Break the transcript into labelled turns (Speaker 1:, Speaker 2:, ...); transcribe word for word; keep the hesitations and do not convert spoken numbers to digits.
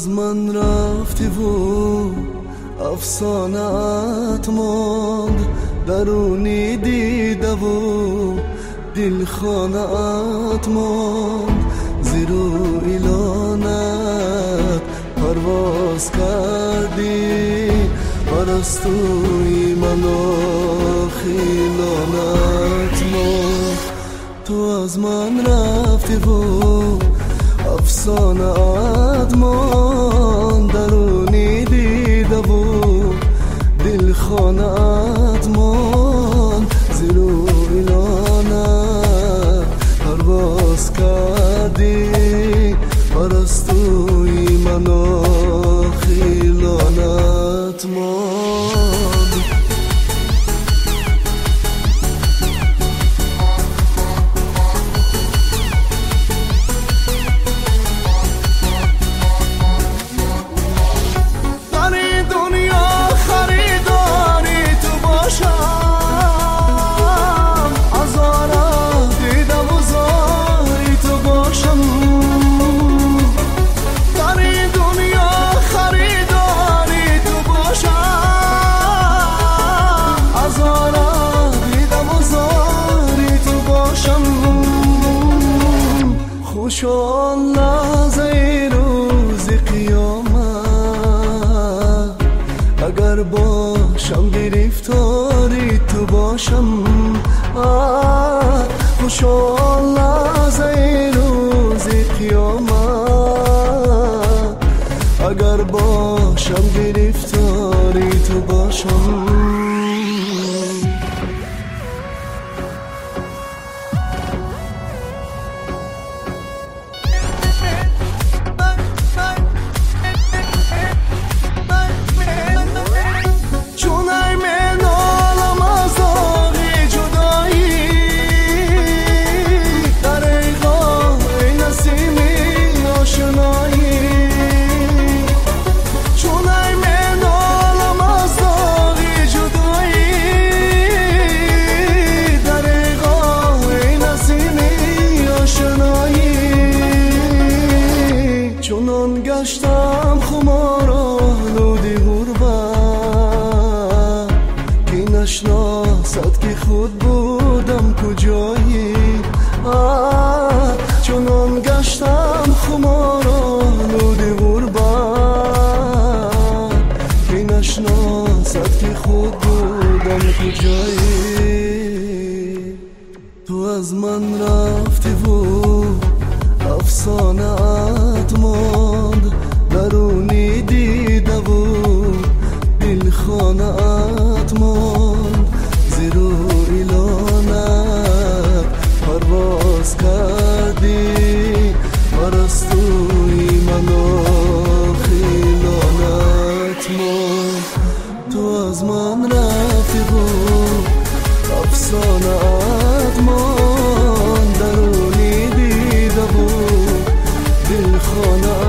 Speaker 1: از من رفتی و افسانه‌ات ماند، درونی دیده و دل خانه‌ات ماند. زیرو ایلانت پرواز کردی، پرستوی من و خیلانت ماند. تو از من رفتی و افسانه‌ات ماند، درونی دیده و دل خانه‌ات ماند. زیرو ایلانت پرواز کردی، پرستوی من و خیلانت ماند. خوشان لحظه روز قیامت، اگر باشم گرفتاری تو باشم. خوشان لحظه روز قیامت، اگر باشم گرفتاری تو باشم. چنان گشتم خمار آلوده غربت، که نشناسد که خود بودم کجایی. چنان گشتم خمار آلوده غربت، که نشناسد که خود بودم کجایی. تو از من رفتی و افسانه‌ات ماند، درونی دیده و دل خانه‌ات ماند. زیرو ایلانت پرواز کردی، پرستوی من و خیلانت ماند. تو از من رفتی و افسانه‌ات ماند، درونی دیده و دل خانه